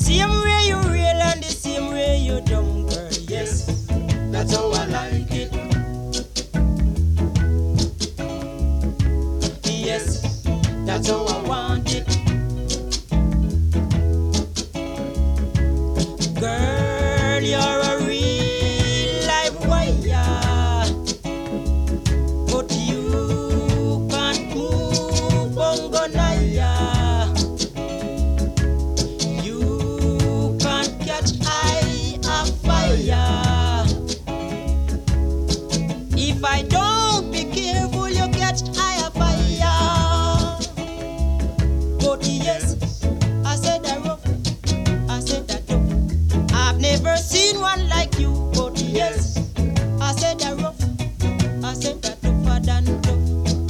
same way you real and the same way you dumb, girl. Yes, that's how I like it. Yes, that's how I want it. Girl, you're a real life wire, but you can't move Bongonaya. You can't catch eye of fire. If I don't be careful, you catch eye of fire. But yes, I said that rough, I said that tough. I've never seen one like you. But yes, I said that rough, I said that tougher than tough.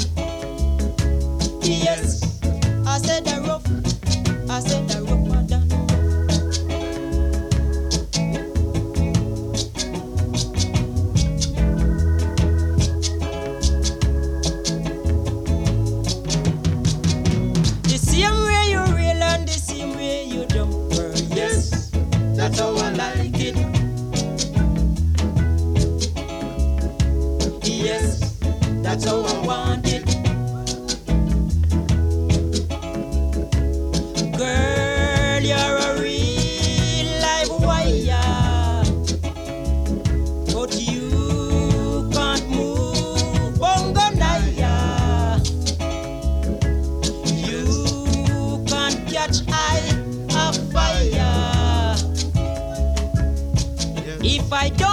Yes, I said that rough, I said that rougher than tough. The same way you real and the same way you dumb, girl. Yes, that's how I like it. Yes, that's how I want it. Girl, you're a real live wire, but you can't move Bongonaya. You can't catch eye of fire. If I don't